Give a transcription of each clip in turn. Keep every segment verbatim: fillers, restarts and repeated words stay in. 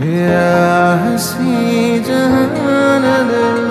या हंसी जहान दिल,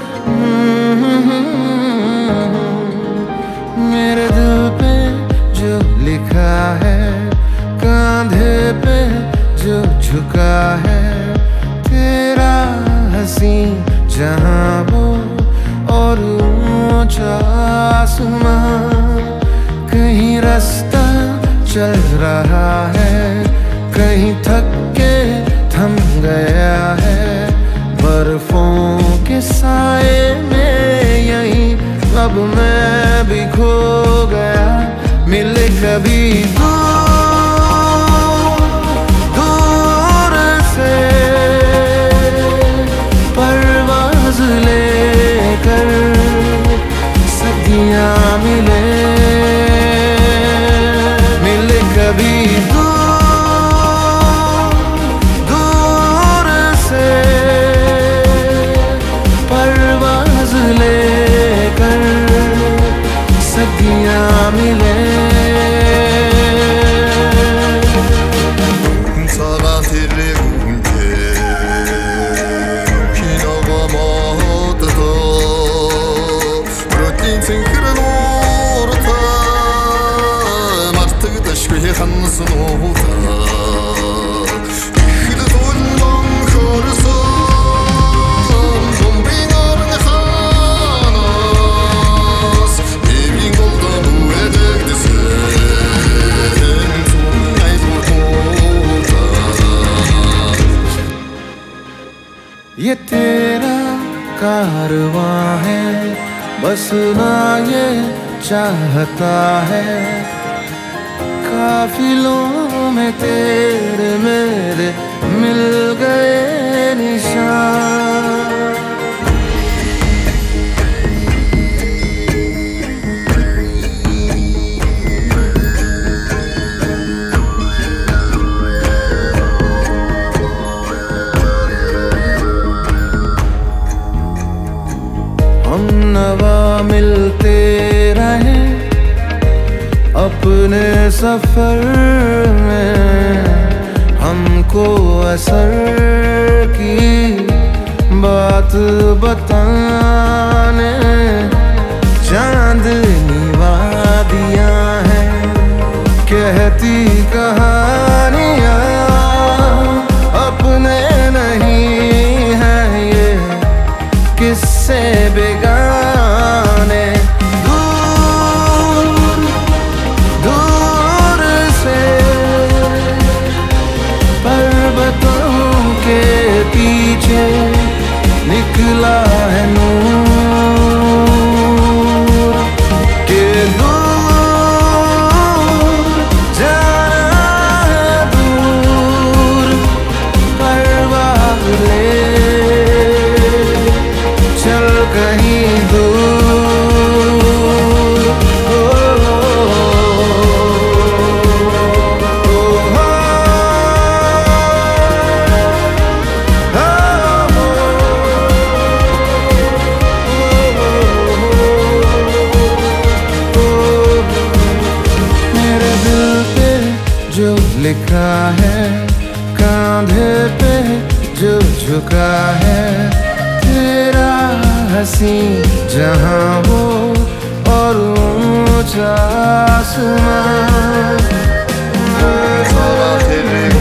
मेरे दिल पे जो लिखा है, कांधे पे जो झुका है, तेरा हंसी जहां वो और ऊंचा आसमां। कहीं रास्ता चल रहा है, कहीं थक के थम गया है, बर्फों के साए में यहीं अब मैं भी खो गया। मिले कभी दूर दूर से परवाज़ लेकर, सदियां मिले मिले कभी दूर दूर से परवाज़ लेकर, सदियां मिले। ये तेरा कारवां है, बस ना ये चाहता है, काफिलों में तेरे मेरे मिल गए निशान। हम नवा मिलते रहे अपने सफर में, हमको असर की बात बताने चांदनी वादियां हैं, कहती कहानियां अपने नहीं हैं ये किससे बेगाने। दूर दूर से पर्वतों के पीछे निकला है नूर, के दूर जाना है दूर, परवाज़ ले चल कहीं दूर। ओ, ओ, ओ, मेरे दिल पे जो लिखा है, कांधे पे जो झुका है, तेरा हंसी जहां वो और ऊंचा आसमां।